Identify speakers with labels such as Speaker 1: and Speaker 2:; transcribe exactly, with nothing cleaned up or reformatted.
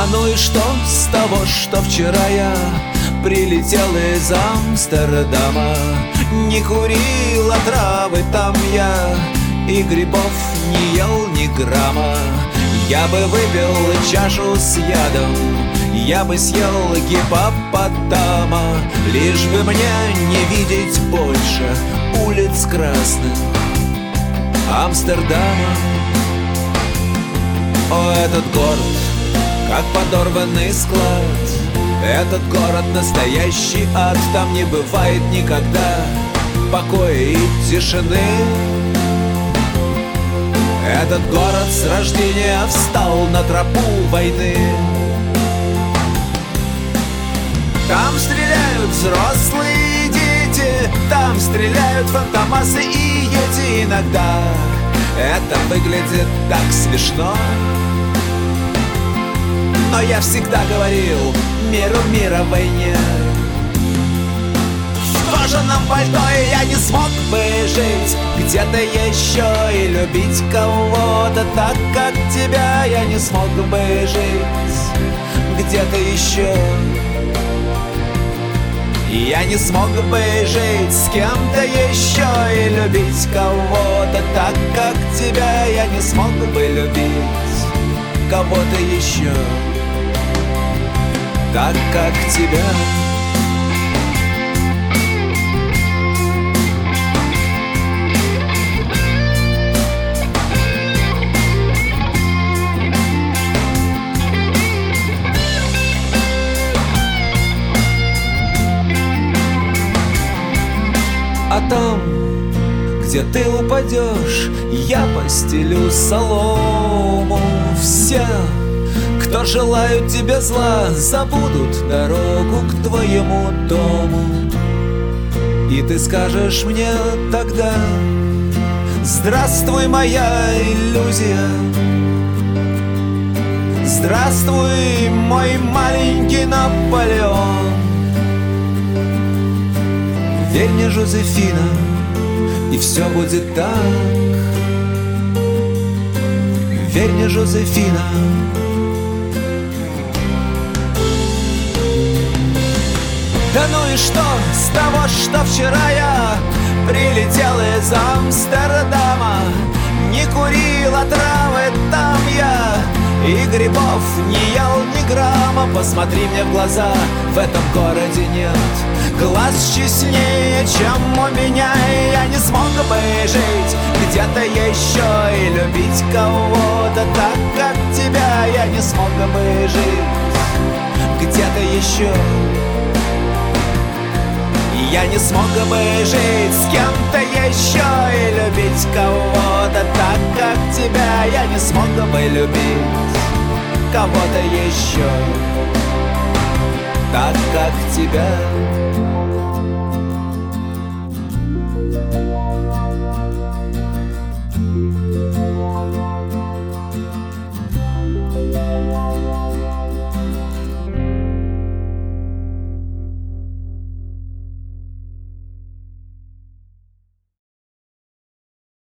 Speaker 1: ну и что с того, что вчера я прилетел из Амстердама? Не курил, а травы там я и грибов не ел ни грамма. Я бы выпил чашу с ядом, я бы съел гиппопотама, лишь бы мне не видеть больше улиц красных Амстердама. О, этот город, как подорванный склад, этот город настоящий ад. Там не бывает никогда покоя и тишины. Этот город с рождения встал на тропу войны. Там стреляют взрослые дети, там стреляют фантомасы и ети. Иногда это выглядит так смешно, но я всегда говорил: миру мира войне. В кожаном пальто и я не смог бы жить где-то еще и любить кого-то так, как тебя. Я не смог бы жить где-то еще. Я не смог бы жить с кем-то еще и любить кого-то так, как тебя. Я не смог бы любить кого-то еще так, как тебя. А там, где ты упадешь, я постелю солому. Все, кто желают тебе зла, забудут дорогу к твоему дому. И ты скажешь мне тогда: здравствуй, моя иллюзия, здравствуй, мой маленький Наполеон. Верь мне, Жозефина, и все будет так. Верь мне, Жозефина. Да ну и что с того, что вчера я прилетел из Амстердама? Не курил, а травы там я и грибов не ел ни грамма. Посмотри мне в глаза, в этом городе нет глаз честнее, чем у меня. И я не смог бы жить где-то еще и любить кого-то так, как тебя. Я не смог бы жить где-то еще. И я не смог бы жить с кем-то еще и любить кого-то так, как тебя. Я не смог бы любить кого-то еще так, как тебя.